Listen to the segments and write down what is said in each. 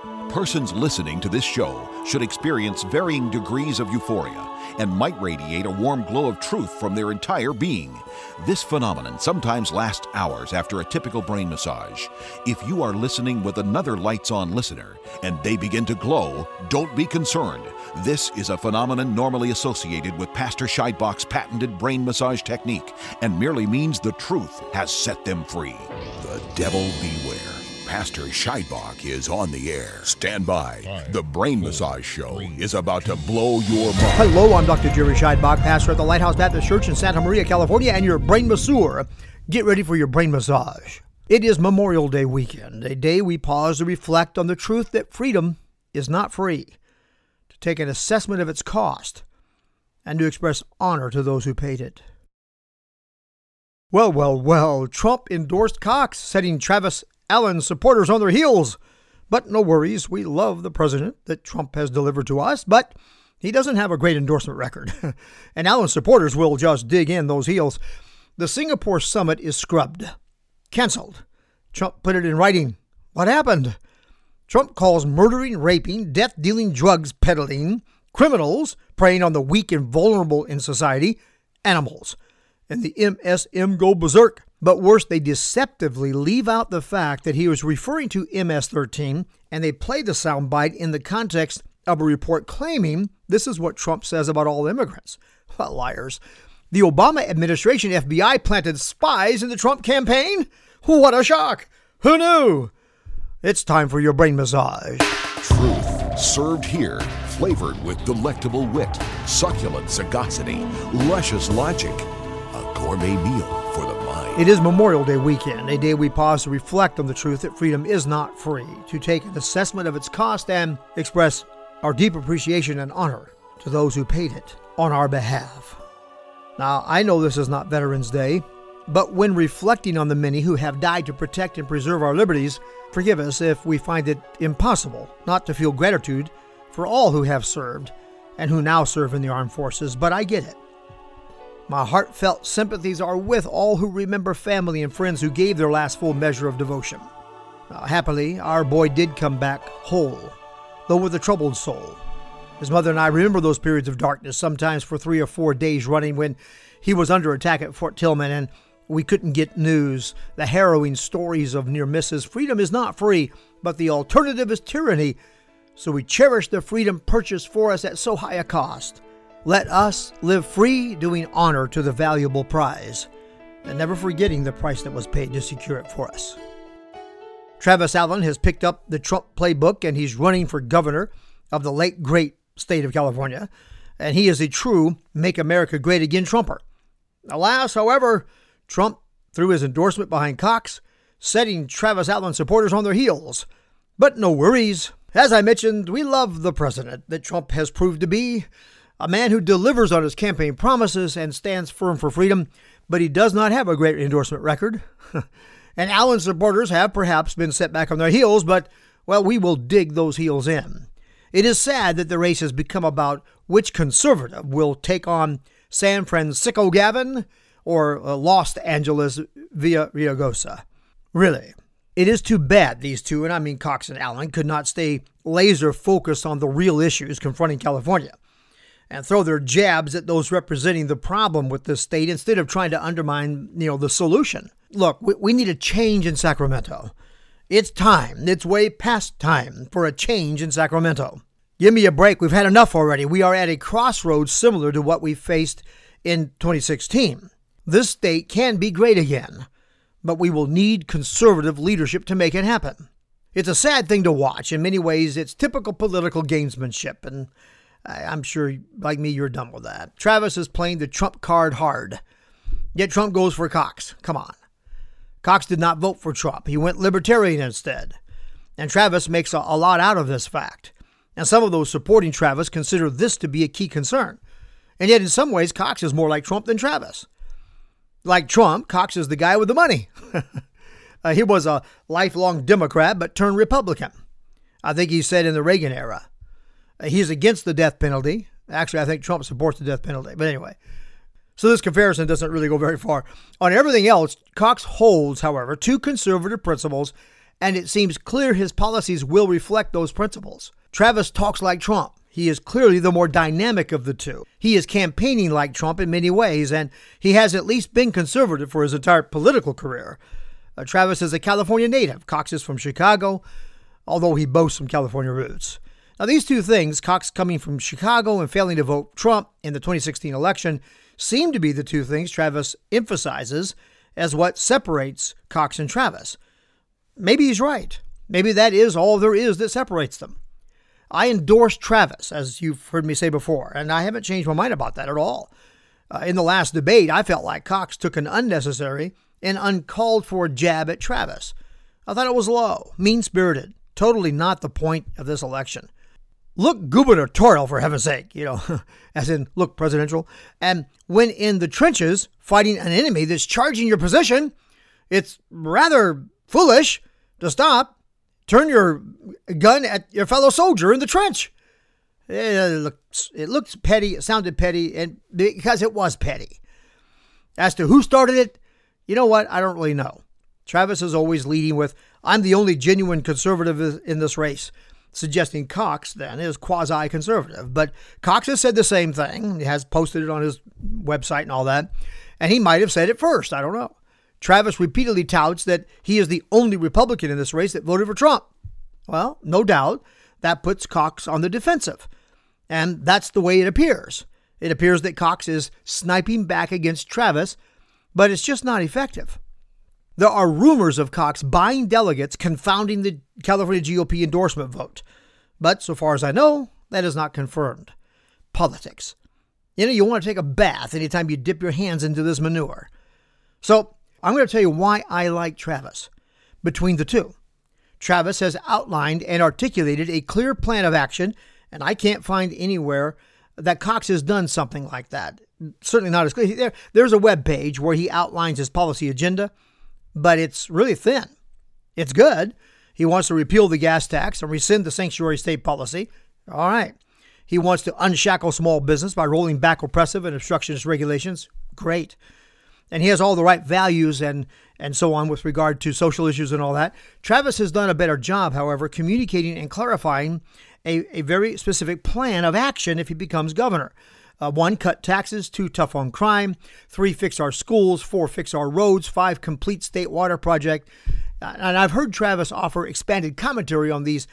Persons listening to this show should experience varying degrees of euphoria and might radiate a warm glow of truth from their entire being. This phenomenon sometimes lasts hours after a typical brain massage. If you are listening with another lights-on listener and they begin to glow, don't be concerned. This is a phenomenon normally associated with Pastor Scheidbach's patented brain massage technique and merely means the truth has set them free. The devil beware. Pastor Scheidbach is on the air. Stand by. The Brain Massage Show is about to blow your mind. Hello, I'm Dr. Jerry Scheidbach, pastor at the Lighthouse Baptist Church in Santa Maria, California, and your brain masseur. Get ready for your brain massage. It is Memorial Day weekend, a day we pause to reflect on the truth that freedom is not free, to take an assessment of its cost, and to express honor to those who paid it. Well, Trump endorsed Cox, setting Travis Allen supporters on their heels. But no worries, we love the president that Trump has delivered to us, but he doesn't have a great endorsement record. And Allen supporters will just dig in those heels. The Singapore summit is scrubbed, canceled. Trump put it in writing. What happened? Trump calls murdering, raping, death-dealing, drugs peddling criminals preying on the weak and vulnerable in society animals. And the MSM go berserk. But worse, they deceptively leave out the fact that he was referring to MS-13, and they play the soundbite in the context of a report claiming this is what Trump says about all immigrants. What liars. The Obama administration FBI planted spies in the Trump campaign? What a shock. Who knew? It's time for your brain massage. Truth served here, flavored with delectable wit, succulent sagacity, luscious logic. A gourmet meal for the mind. It is Memorial Day weekend, a day we pause to reflect on the truth that freedom is not free, to take an assessment of its cost and express our deep appreciation and honor to those who paid it on our behalf. Now, I know this is not Veterans Day, but when reflecting on the many who have died to protect and preserve our liberties, forgive us if we find it impossible not to feel gratitude for all who have served and who now serve in the armed forces, but I get it. My heartfelt sympathies are with all who remember family and friends who gave their last full measure of devotion. Happily, our boy did come back whole, though with a troubled soul. His mother and I remember those periods of darkness, sometimes for 3 or 4 days running when he was under attack at Fort Tillman and we couldn't get news. The harrowing stories of near misses. Freedom is not free, but the alternative is tyranny. So we cherish the freedom purchased for us at so high a cost. Let us live free, doing honor to the valuable prize, and never forgetting the price that was paid to secure it for us. Travis Allen has picked up the Trump playbook, and he's running for governor of the late, great state of California, and he is a true Make America Great Again Trumper. Alas, however, Trump threw his endorsement behind Cox, setting Travis Allen supporters on their heels. But no worries. As I mentioned, we love the president that Trump has proved to be. A man who delivers on his campaign promises and stands firm for freedom, but he does not have a great endorsement record. And Allen supporters have perhaps been set back on their heels, but, well, we will dig those heels in. It is sad that the race has become about which conservative will take on San Francisco Gavin or Los Angeles Villaraigosa. Really. It is too bad these two, and I mean Cox and Allen, could not stay laser focused on the real issues confronting California and throw their jabs at those representing the problem with this state instead of trying to undermine, the solution. Look, we need a change in Sacramento. It's time. It's way past time for a change in Sacramento. Give me a break. We've had enough already. We are at a crossroads similar to what we faced in 2016. This state can be great again, but we will need conservative leadership to make it happen. It's a sad thing to watch. In many ways, it's typical political gamesmanship, and I'm sure, like me, you're done with that. Travis is playing the Trump card hard. Yet Trump goes for Cox. Come on. Cox did not vote for Trump. He went libertarian instead. And Travis makes a lot out of this fact. And some of those supporting Travis consider this to be a key concern. And yet in some ways, Cox is more like Trump than Travis. Like Trump, Cox is the guy with the money. He was a lifelong Democrat, but turned Republican. I think he said in the Reagan era. He's against the death penalty. Actually, I think Trump supports the death penalty. But anyway, so this comparison doesn't really go very far. On everything else, Cox holds, however, two conservative principles and it seems clear his policies will reflect those principles. Travis talks like Trump. He is clearly the more dynamic of the two. He is campaigning like Trump in many ways, and he has at least been conservative for his entire political career. Travis is a California native. Cox is from Chicago, although he boasts some California roots. Now, these two things, Cox coming from Chicago and failing to vote Trump in the 2016 election, seem to be the two things Travis emphasizes as what separates Cox and Travis. Maybe he's right. Maybe that is all there is that separates them. I endorse Travis, as you've heard me say before, and I haven't changed my mind about that at all. In the last debate, I felt like Cox took an unnecessary and uncalled for jab at Travis. I thought it was low, mean-spirited, totally not the point of this election. Look gubernatorial, for heaven's sake, as in look presidential. And when in the trenches fighting an enemy that's charging your position, it's rather foolish to stop, turn your gun at your fellow soldier in the trench. It looks petty, it sounded petty, and because it was petty. As to who started it, you know what? I don't really know. Travis is always leading with, I'm the only genuine conservative in this race, suggesting Cox, then, is quasi-conservative. But Cox has said the same thing. He has posted it on his website and all that. And he might have said it first. I don't know. Travis repeatedly touts that he is the only Republican in this race that voted for Trump. Well, no doubt, that puts Cox on the defensive. And that's the way it appears. It appears that Cox is sniping back against Travis, but it's just not effective. There are rumors of Cox buying delegates, confounding the California GOP endorsement vote. But so far as I know, that is not confirmed. Politics. You want to take a bath anytime you dip your hands into this manure. So I'm going to tell you why I like Travis. Between the two, Travis has outlined and articulated a clear plan of action, and I can't find anywhere that Cox has done something like that. Certainly not as clear. There's a web page where he outlines his policy agenda, but it's really thin. It's good. He wants to repeal the gas tax and rescind the sanctuary state policy. All right. He wants to unshackle small business by rolling back oppressive and obstructionist regulations. Great. And he has all the right values and so on with regard to social issues and all that. Travis has done a better job, however, communicating and clarifying a very specific plan of action if he becomes governor. 1, cut taxes. 2, tough on crime. 3, fix our schools. 4, fix our roads. 5, complete state water project. And I've heard Travis offer expanded commentary on this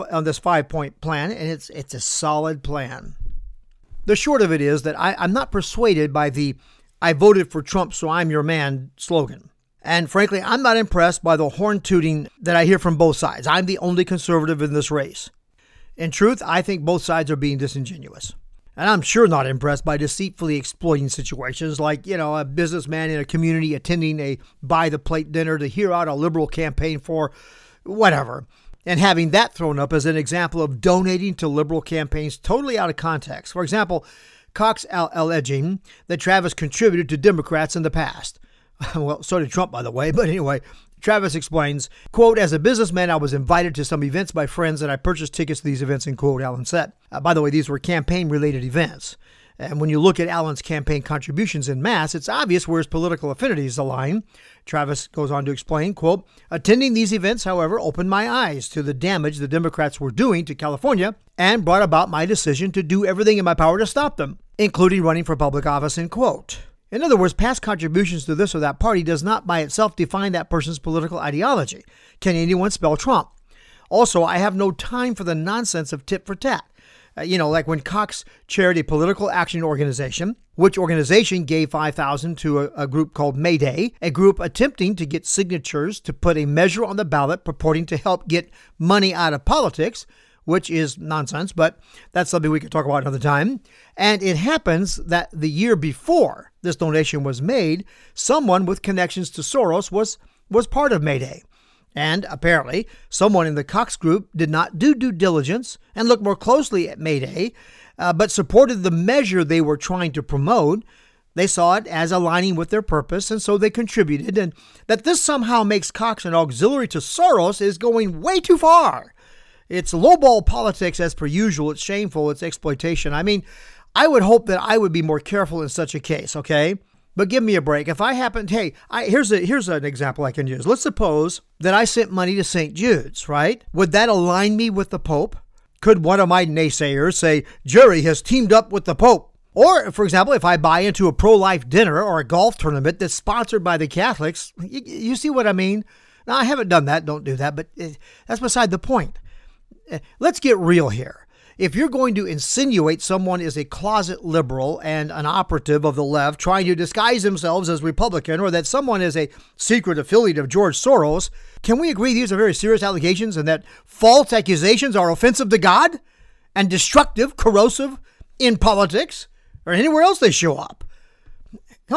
5-point plan, and it's a solid plan. The short of it is that I'm not persuaded by the "I voted for Trump, so I'm your man" slogan. And frankly, I'm not impressed by the horn tooting that I hear from both sides. I'm the only conservative in this race. In truth, I think both sides are being disingenuous. And I'm sure not impressed by deceitfully exploiting situations like, a businessman in a community attending a by-the-plate dinner to hear out a liberal campaign for whatever, and having that thrown up as an example of donating to liberal campaigns totally out of context. For example, Cox alleging that Travis contributed to Democrats in the past. Well, so did Trump, by the way. But anyway, Travis explains, quote, "As a businessman, I was invited to some events by friends and I purchased tickets to these events," in quote, Allen said. By the way, these were campaign-related events. And when you look at Allen's campaign contributions in mass, it's obvious where his political affinities align. Travis goes on to explain, quote, "Attending these events, however, opened my eyes to the damage the Democrats were doing to California and brought about my decision to do everything in my power to stop them, including running for public office," end quote. In other words, past contributions to this or that party does not by itself define that person's political ideology. Can anyone spell Trump? Also, I have no time for the nonsense of tit for tat. Like when Cox chaired a political action organization, which organization gave $5,000 to a group called Mayday, a group attempting to get signatures to put a measure on the ballot purporting to help get money out of politics, which is nonsense, but that's something we could talk about another time. And it happens that the year before this donation was made, someone with connections to Soros was part of Mayday. And apparently, someone in the Cox group did not do due diligence and look more closely at Mayday, but supported the measure they were trying to promote. They saw it as aligning with their purpose, and so they contributed. And that this somehow makes Cox an auxiliary to Soros is going way too far. It's lowball politics as per usual. It's shameful. It's exploitation. I mean, I would hope that I would be more careful in such a case, okay? But give me a break. If I happen, here's an example I can use. Let's suppose that I sent money to St. Jude's, right? Would that align me with the Pope? Could one of my naysayers say, Jerry has teamed up with the Pope? Or, for example, if I buy into a pro-life dinner or a golf tournament that's sponsored by the Catholics, you see what I mean? Now, I haven't done that. Don't do that. But that's beside the point. Let's get real here. If you're going to insinuate someone is a closet liberal and an operative of the left trying to disguise themselves as Republican, or that someone is a secret affiliate of George Soros, can we agree these are very serious allegations and that false accusations are offensive to God and destructive, corrosive in politics or anywhere else they show up? Come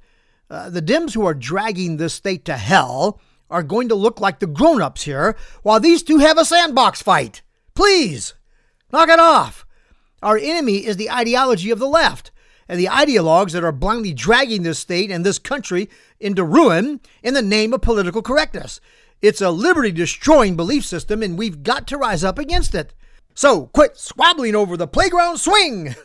on. The Dems who are dragging this state to hell are going to look like the grown-ups here while these two have a sandbox fight. Please. Knock it off. Our enemy is the ideology of the left and the ideologues that are blindly dragging this state and this country into ruin in the name of political correctness. It's a liberty-destroying belief system, and we've got to rise up against it. So quit squabbling over the playground swing.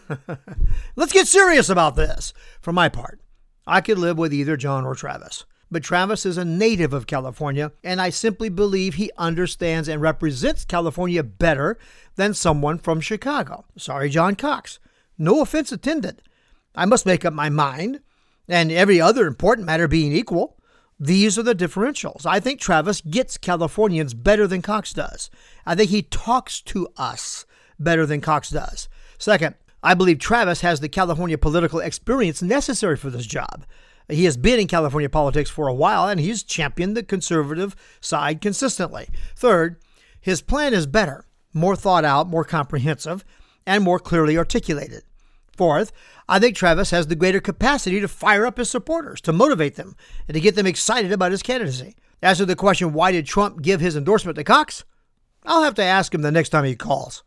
Let's get serious about this. For my part, I could live with either John or Travis. But Travis is a native of California, and I simply believe he understands and represents California better than someone from Chicago. Sorry, John Cox. No offense intended. I must make up my mind, and every other important matter being equal, these are the differentials. I think Travis gets Californians better than Cox does. I think he talks to us better than Cox does. Second, I believe Travis has the California political experience necessary for this job. He has been in California politics for a while, and he's championed the conservative side consistently. Third, his plan is better, more thought out, more comprehensive, and more clearly articulated. Fourth, I think Travis has the greater capacity to fire up his supporters, to motivate them, and to get them excited about his candidacy. As to the question, why did Trump give his endorsement to Cox? I'll have to ask him the next time he calls.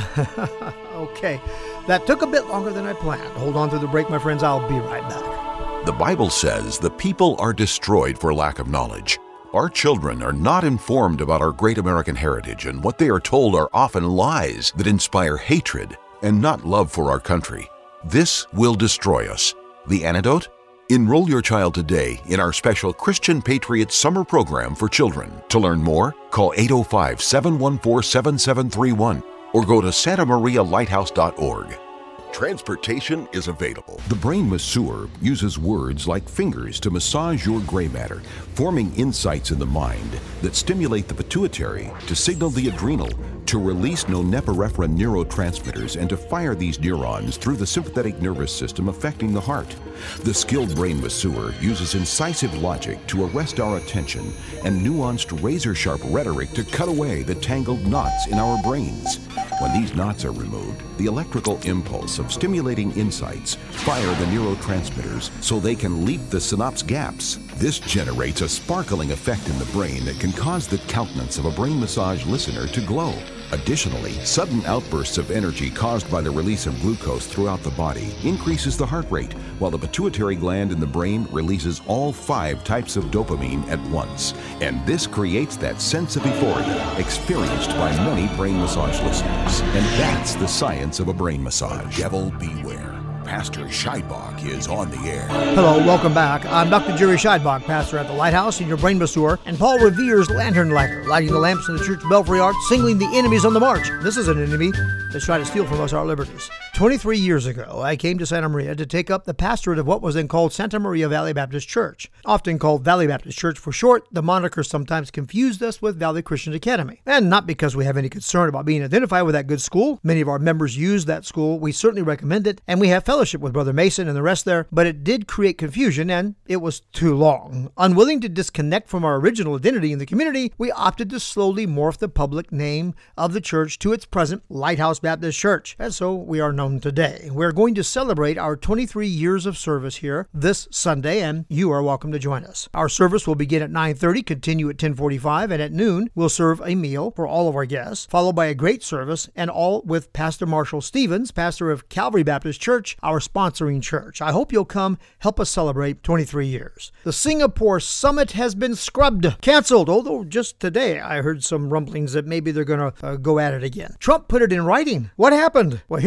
Okay, that took a bit longer than I planned. Hold on through the break, my friends. I'll be right back. The Bible says the people are destroyed for lack of knowledge. Our children are not informed about our great American heritage, and what they are told are often lies that inspire hatred and not love for our country. This will destroy us. The antidote? Enroll your child today in our special Christian Patriots Summer Program for children. To learn more, call 805-714-7731 or go to santamarialighthouse.org. Transportation is available. The brain masseur uses words like fingers to massage your gray matter, forming insights in the mind that stimulate the pituitary to signal the adrenal to release norepinephrine neurotransmitters and to fire these neurons through the sympathetic nervous system affecting the heart. The skilled brain masseur uses incisive logic to arrest our attention and nuanced razor-sharp rhetoric to cut away the tangled knots in our brains. When these knots are removed, the electrical impulse of stimulating insights fire the neurotransmitters so they can leap the synapse gaps. This generates a sparkling effect in the brain that can cause the countenance of a brain massage listener to glow. Additionally, sudden outbursts of energy caused by the release of glucose throughout the body increases the heart rate, while the pituitary gland in the brain releases all 5 types of dopamine at once. And this creates that sense of euphoria experienced by many brain massage listeners. And that's the science of a brain massage. Devil beware. Pastor Scheidbach is on the air. Hello, welcome back. I'm Dr. Jerry Scheidbach, pastor at the Lighthouse and your brain masseur, and Paul Revere's lantern lighter, lighting the lamps in the church belfry arch, singling the enemies on the march. This is an enemy that's trying to steal from us our liberties. 23 years ago, I came to Santa Maria to take up the pastorate of what was then called Santa Maria Valley Baptist Church. Often called Valley Baptist Church for short, the moniker sometimes confused us with Valley Christian Academy. And not because we have any concern about being identified with that good school. Many of our members use that school. We certainly recommend it, and we have fellowship with Brother Mason and the rest there, but it did create confusion, and it was too long. Unwilling to disconnect from our original identity in the community, we opted to slowly morph the public name of the church to its present Lighthouse Baptist Church, and so we are known today. We're going to celebrate our 23 years of service here this Sunday, and you are welcome to join us. Our service will begin at 9:30, continue at 10:45, and at noon, we'll serve a meal for all of our guests, followed by a great service, and all with Pastor Marshall Stevens, pastor of Calvary Baptist Church, our sponsoring church. I hope you'll come help us celebrate 23 years. The Singapore Summit has been scrubbed, canceled, although just today I heard some rumblings that maybe they're going to go at it again. Trump put it in writing. What happened? Well, here's Trump's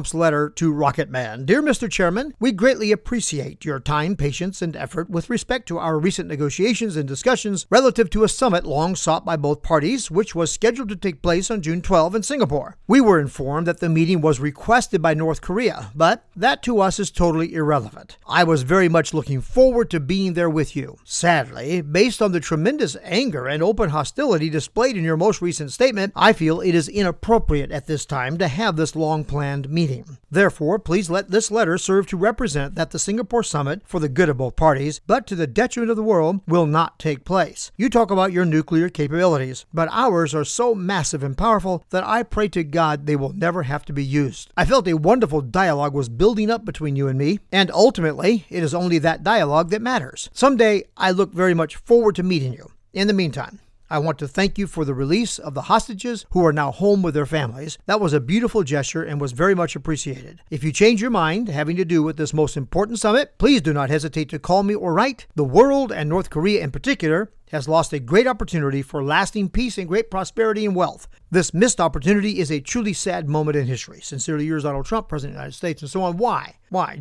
Trump's letter to Rocket Man. Dear Mr. Chairman, we greatly appreciate your time, patience, and effort with respect to our recent negotiations and discussions relative to a summit long sought by both parties, which was scheduled to take place on June 12 in Singapore. We were informed that the meeting was requested by North Korea, but that to us is totally irrelevant. I was very much looking forward to being there with you. Sadly, based on the tremendous anger and open hostility displayed in your most recent statement, I feel it is inappropriate at this time to have this long-planned meeting. Therefore, please let this letter serve to represent that the Singapore summit, for the good of both parties, but to the detriment of the world, will not take place. You talk about your nuclear capabilities, but ours are so massive and powerful that I pray to God they will never have to be used. I felt a wonderful dialogue was building up between you and me, and ultimately, it is only that dialogue that matters. Someday, I look very much forward to meeting you. In the meantime, I want to thank you for the release of the hostages who are now home with their families. That was a beautiful gesture and was very much appreciated. If you change your mind having to do with this most important summit, please do not hesitate to call me or write. The world, and North Korea in particular, has lost a great opportunity for lasting peace and great prosperity and wealth. This missed opportunity is a truly sad moment in history. Sincerely yours, Donald Trump, President of the United States, and so on. Why?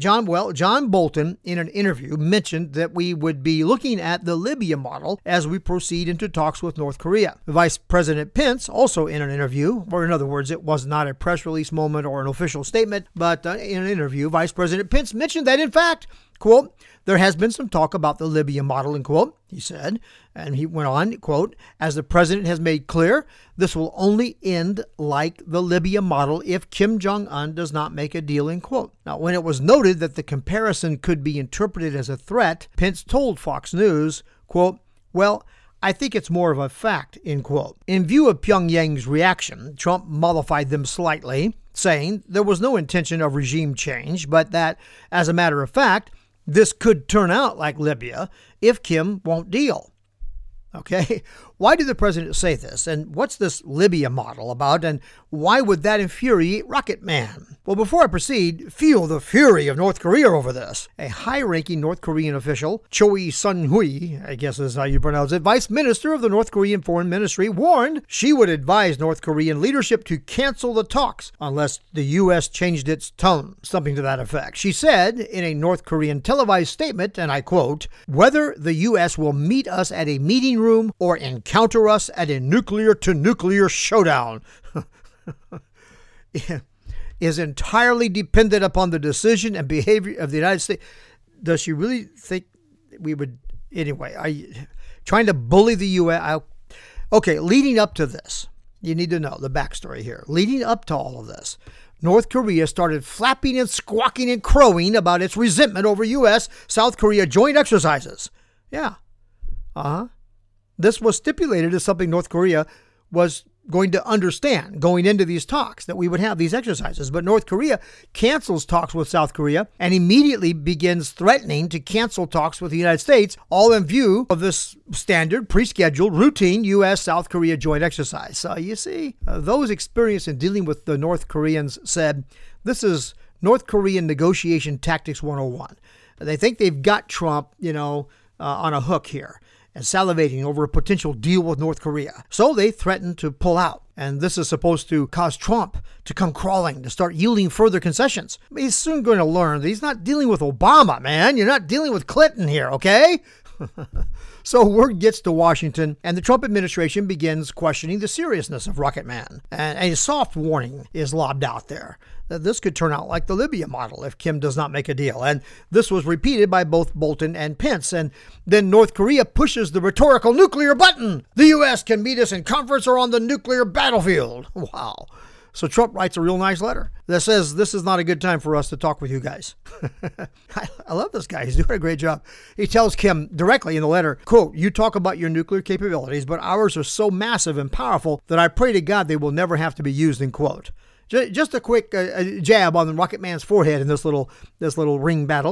John Bolton, in an interview, mentioned that we would be looking at the Libya model as we proceed into talks with North Korea. Vice President Pence, also in an interview, or in other words, it was not a press release moment or an official statement, but in an interview, Vice President Pence mentioned that, in fact, quote, there has been some talk about the Libya model, end quote, he said, and he went on, quote, as the president has made clear, this will only end like the Libya model if Kim Jong-un does not make a deal, end quote. Now, when it was noted that the comparison could be interpreted as a threat, Pence told Fox News, quote, well, I think it's more of a fact, end quote. In view of Pyongyang's reaction, Trump mollified them slightly, saying there was no intention of regime change, but that, as a matter of fact, this could turn out like Libya if Kim won't deal. Okay, why did the president say this? And what's this Libya model about? And why would that infuriate Rocket Man? Well, before I proceed, feel the fury of North Korea over this. A high-ranking North Korean official, Choi Sun-hui, I guess is how you pronounce it, vice minister of the North Korean Foreign Ministry, warned she would advise North Korean leadership to cancel the talks unless the U.S. changed its tone, something to that effect. She said in a North Korean televised statement, and I quote, whether the U.S. will meet us at a meeting room or encounter us at a nuclear-to-nuclear showdown is entirely dependent upon the decision and behavior of the United States. Does she really think we would? Anyway, trying to bully the U.S. Okay, leading up to this, you need to know the backstory here. Leading up to all of this, North Korea started flapping and squawking and crowing about its resentment over U.S.-South Korea joint exercises. Yeah. This was stipulated as something North Korea was going to understand going into these talks, that we would have these exercises. But North Korea cancels talks with South Korea and immediately begins threatening to cancel talks with the United States, all in view of this standard, pre-scheduled, routine U.S.-South Korea joint exercise. So you see, those experienced in dealing with the North Koreans said, this is North Korean negotiation tactics 101. They think they've got Trump, on a hook here, and salivating over a potential deal with North Korea. So they threatened to pull out. And this is supposed to cause Trump to come crawling, to start yielding further concessions. He's soon going to learn that he's not dealing with Obama, man. You're not dealing with Clinton here, okay? So word gets to Washington, and the Trump administration begins questioning the seriousness of Rocket Man. And a soft warning is lobbed out there that this could turn out like the Libya model if Kim does not make a deal. And this was repeated by both Bolton and Pence. And then North Korea pushes the rhetorical nuclear button. The U.S. can meet us in conference or on the nuclear battlefield. Wow. So Trump writes a real nice letter that says, this is not a good time for us to talk with you guys. I love this guy. He's doing a great job. He tells Kim directly in the letter, quote, you talk about your nuclear capabilities, but ours are so massive and powerful that I pray to God they will never have to be used, end quote. Just a quick jab on the Rocket Man's forehead in this little ring battle.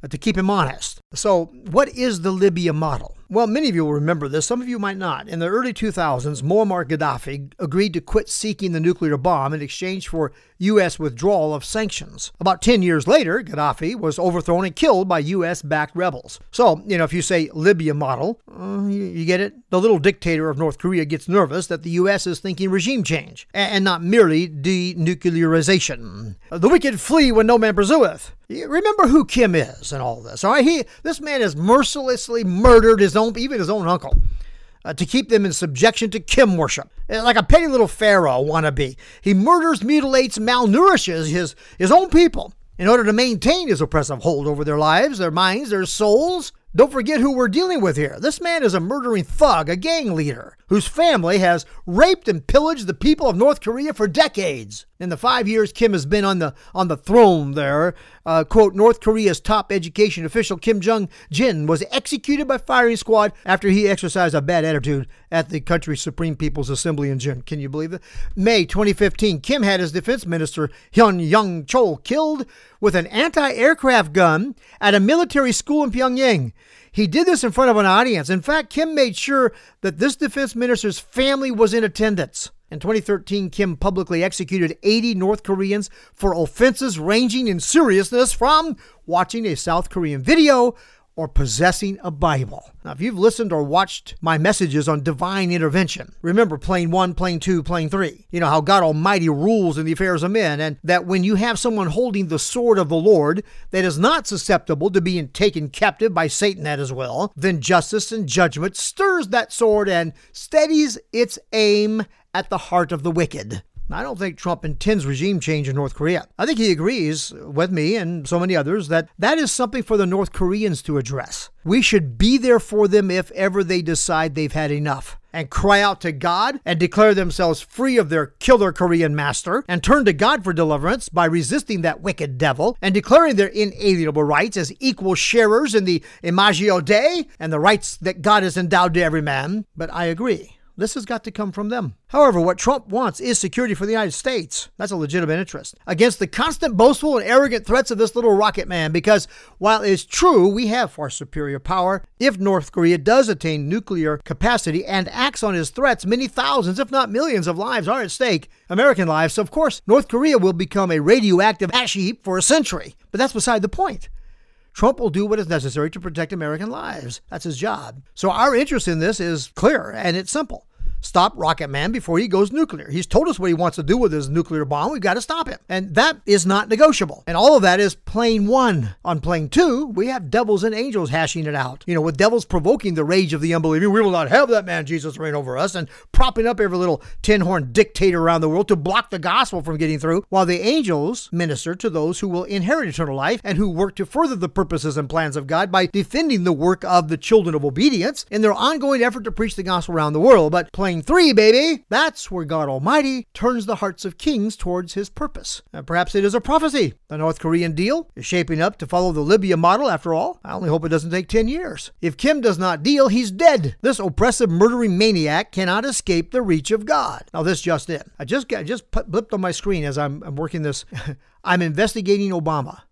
to keep him honest. So what is the Libya model? Well, many of you will remember this. Some of you might not. In the early 2000s, Muammar Gaddafi agreed to quit seeking the nuclear bomb in exchange for U.S. withdrawal of sanctions. About 10 years later, Gaddafi was overthrown and killed by U.S.-backed rebels. So, if you say Libya model, you get it? The little dictator of North Korea gets nervous that the U.S. is thinking regime change and not merely denuclearization. The wicked flee when no man pursueth. Remember who Kim is in all this, all right? This man has mercilessly murdered even his own uncle to keep them in subjection to Kim worship. Like a petty little pharaoh wannabe. He murders, mutilates, malnourishes his own people in order to maintain his oppressive hold over their lives, their minds, their souls. Don't forget who we're dealing with here. This man is a murdering thug, a gang leader, whose family has raped and pillaged the people of North Korea for decades. In the 5 years Kim has been on the throne there, quote, North Korea's top education official Kim Jong-jin was executed by firing squad after he exercised a bad attitude at the country's Supreme People's Assembly in June. Can you believe it? May 2015, Kim had his defense minister Hyun Young-chol killed with an anti-aircraft gun at a military school in Pyongyang. He did this in front of an audience. In fact, Kim made sure that this defense minister's family was in attendance. In 2013, Kim publicly executed 80 North Koreans for offenses ranging in seriousness from watching a South Korean video or possessing a Bible. Now, if you've listened or watched my messages on divine intervention, remember plane 1, plane 2, plane 3. You know how God Almighty rules in the affairs of men, and that when you have someone holding the sword of the Lord that is not susceptible to being taken captive by Satan at his will, then justice and judgment stirs that sword and steadies its aim at the heart of the wicked. I don't think Trump intends regime change in North Korea. I think he agrees with me and so many others that is something for the North Koreans to address. We should be there for them if ever they decide they've had enough and cry out to God and declare themselves free of their killer Korean master and turn to God for deliverance by resisting that wicked devil and declaring their inalienable rights as equal sharers in the Imago Dei and the rights that God has endowed to every man. But I agree. This has got to come from them. However, what Trump wants is security for the United States. That's a legitimate interest. Against the constant boastful and arrogant threats of this little rocket man, because while it's true we have far superior power, if North Korea does attain nuclear capacity and acts on his threats, many thousands, if not millions of lives are at stake, American lives. So of course, North Korea will become a radioactive ash heap for a century. But that's beside the point. Trump will do what is necessary to protect American lives. That's his job. So our interest in this is clear, and it's simple. Stop Rocket Man before he goes nuclear. He's told us what he wants to do with his nuclear bomb. We've got to stop him. And that is not negotiable. And all of that is plane 1. On plane 2, we have devils and angels hashing it out. With devils provoking the rage of the unbelieving. We will not have that man Jesus reign over us, and propping up every little tin-horn dictator around the world to block the gospel from getting through, while the angels minister to those who will inherit eternal life and who work to further the purposes and plans of God by defending the work of the children of obedience in their ongoing effort to preach the gospel around the world. But plane 3, baby, that's where God Almighty turns the hearts of kings towards his purpose. Perhaps it is a prophecy. The North Korean deal is shaping up to follow the Libya model after all. I only hope it doesn't take 10 years. If Kim does not deal, he's dead. This oppressive, murdering maniac cannot escape the reach of God. Now this just in. I just blipped on my screen as I'm working this. I'm investigating Obama.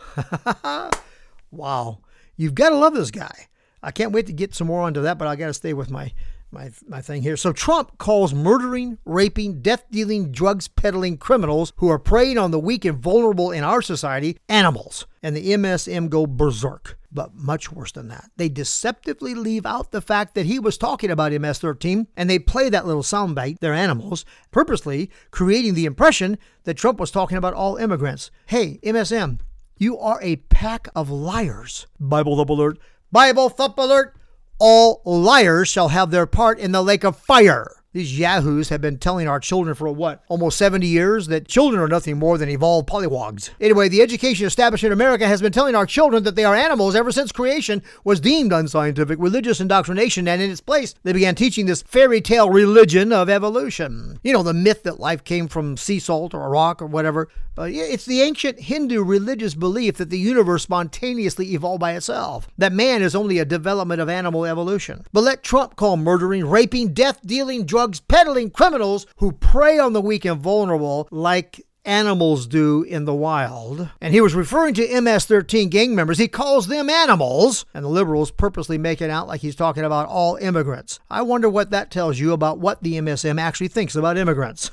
Wow. You've got to love this guy. I can't wait to get some more onto that, but I got to stay with my thing here. So Trump calls murdering, raping, death-dealing, drugs-peddling criminals who are preying on the weak and vulnerable in our society animals. And the MSM go berserk. But much worse than that. They deceptively leave out the fact that he was talking about MS-13, and they play that little soundbite, they're animals, purposely creating the impression that Trump was talking about all immigrants. Hey, MSM, you are a pack of liars. Bible thump alert. Bible thump alert. All liars shall have their part in the lake of fire. These yahoos have been telling our children for almost 70 years that children are nothing more than evolved pollywogs. Anyway, the education establishment in America has been telling our children that they are animals ever since creation was deemed unscientific religious indoctrination, and in its place, they began teaching this fairy tale religion of evolution. The myth that life came from sea salt or a rock or whatever. It's the ancient Hindu religious belief that the universe spontaneously evolved by itself, that man is only a development of animal evolution. But let Trump call murdering, raping, death-dealing, drugs-peddling criminals who prey on the weak and vulnerable like animals do in the wild. And he was referring to MS-13 gang members. He calls them animals, and the liberals purposely make it out like he's talking about all immigrants. I wonder what that tells you about what the MSM actually thinks about immigrants.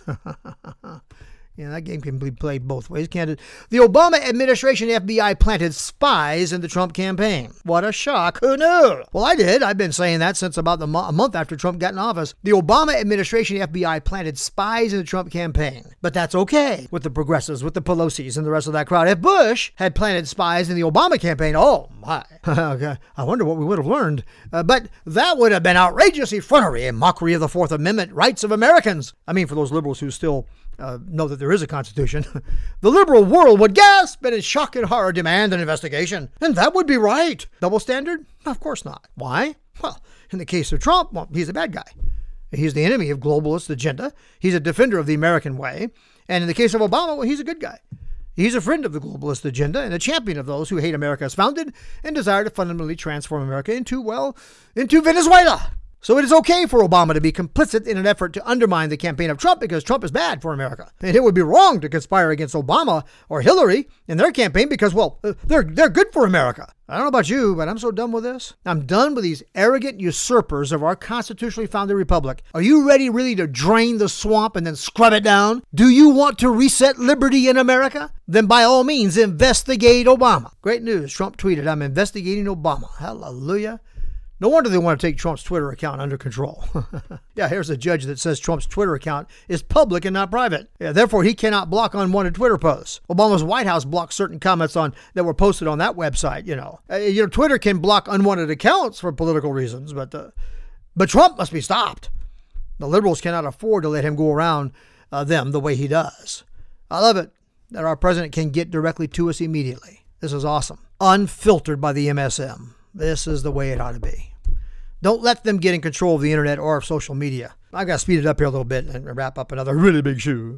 Yeah, that game can be played both ways, can't it? The Obama administration FBI planted spies in the Trump campaign. What a shock. Who knew? Well, I did. I've been saying that since about a month after Trump got in office. The Obama administration FBI planted spies in the Trump campaign. But that's okay with the progressives, with the Pelosi's and the rest of that crowd. If Bush had planted spies in the Obama campaign, oh my. Okay. I wonder what we would have learned. But that would have been outrageous effrontery and mockery of the Fourth Amendment rights of Americans. I mean, for those liberals who still know that there is a Constitution, the liberal world would gasp and in shock and horror demand an investigation. And that would be right. Double standard? Of course not. Why? Well, in the case of Trump, well, he's a bad guy. He's the enemy of globalist agenda. He's a defender of the American way. And in the case of Obama, well, he's a good guy. He's a friend of the globalist agenda and a champion of those who hate America as founded and desire to fundamentally transform America into Venezuela. So it is okay for Obama to be complicit in an effort to undermine the campaign of Trump because Trump is bad for America. And it would be wrong to conspire against Obama or Hillary in their campaign because, well, they're good for America. I don't know about you, but I'm so done with this. I'm done with these arrogant usurpers of our constitutionally founded republic. Are you ready really to drain the swamp and then scrub it down? Do you want to reset liberty in America? Then by all means, investigate Obama. Great news. Trump tweeted, "I'm investigating Obama." Hallelujah. No wonder they want to take Trump's Twitter account under control. Yeah, here's a judge that says Trump's Twitter account is public and not private. Yeah, therefore, he cannot block unwanted Twitter posts. Obama's White House blocked certain comments that were posted on that website, Twitter can block unwanted accounts for political reasons, but Trump must be stopped. The liberals cannot afford to let him go around them the way he does. I love it that our president can get directly to us immediately. This is awesome. Unfiltered by the MSM. This is the way it ought to be. Don't let them get in control of the internet or of social media. I've got to speed it up here a little bit and wrap up another really big shoe.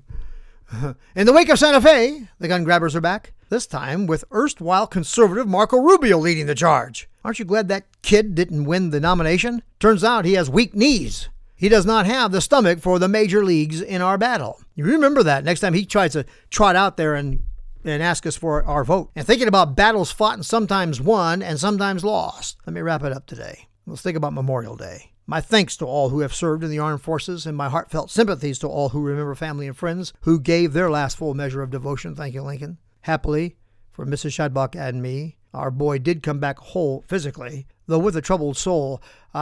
In the wake of Santa Fe, the gun grabbers are back. This time with erstwhile conservative Marco Rubio leading the charge. Aren't you glad that kid didn't win the nomination? Turns out he has weak knees. He does not have the stomach for the major leagues in our battle. You remember that next time he tries to trot out there and ask us for our vote. And thinking about battles fought and sometimes won and sometimes lost. Let me wrap it up today. Let's think about Memorial Day. My thanks to all who have served in the armed forces and my heartfelt sympathies to all who remember family and friends who gave their last full measure of devotion. Thank you, Lincoln. Happily, for Mrs. Shadbach and me, our boy did come back whole physically, though with a troubled soul.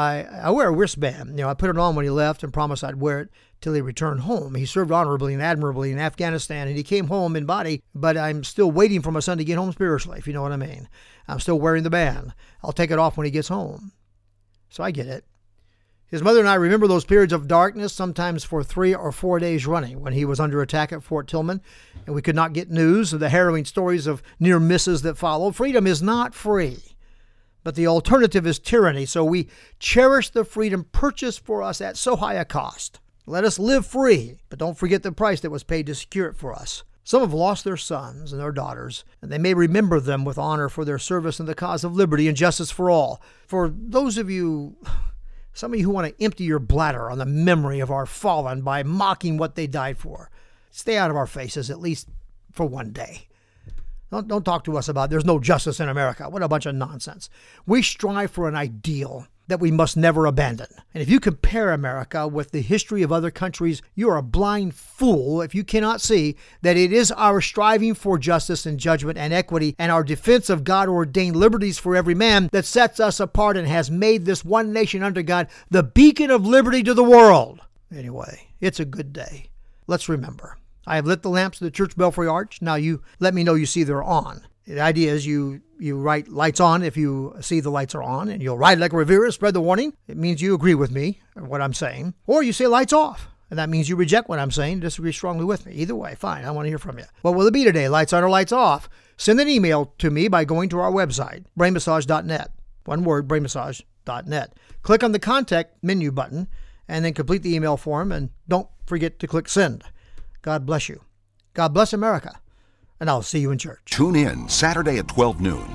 I wear a wristband. I put it on when he left and promised I'd wear it till he returned home. He served honorably and admirably in Afghanistan, and he came home in body, but I'm still waiting for my son to get home spiritually, if you know what I mean. I'm still wearing the band. I'll take it off when he gets home. So I get it. His mother and I remember those periods of darkness, sometimes for 3 or 4 days running, when he was under attack at Fort Tillman, and we could not get news of the harrowing stories of near misses that followed. Freedom is not free, but the alternative is tyranny, so we cherish the freedom purchased for us at so high a cost. Let us live free, but don't forget the price that was paid to secure it for us. Some have lost their sons and their daughters, and they may remember them with honor for their service in the cause of liberty and justice for all. For those of you, some of you who want to empty your bladder on the memory of our fallen by mocking what they died for, stay out of our faces, at least for one day. Don't talk to us about there's no justice in America. What a bunch of nonsense. We strive for an ideal that we must never abandon. And if you compare America with the history of other countries, you're a blind fool if you cannot see that it is our striving for justice and judgment and equity and our defense of God-ordained liberties for every man that sets us apart and has made this one nation under God the beacon of liberty to the world. Anyway, it's a good day. Let's remember. I have lit the lamps of the church belfry arch. Now you let me know you see they're on. The idea is you write lights on if you see the lights are on, and you'll ride like Rivera, spread the warning. It means you agree with me or what I'm saying. Or you say lights off, and that means you reject what I'm saying, disagree strongly with me. Either way, fine, I want to hear from you. What will it be today, lights on or lights off? Send an email to me by going to our website, brainmassage.net. One word, brainmassage.net. Click on the contact menu button, and then complete the email form, and don't forget to click send. God bless you. God bless America. And I'll see you in church. Tune in Saturday at 12 noon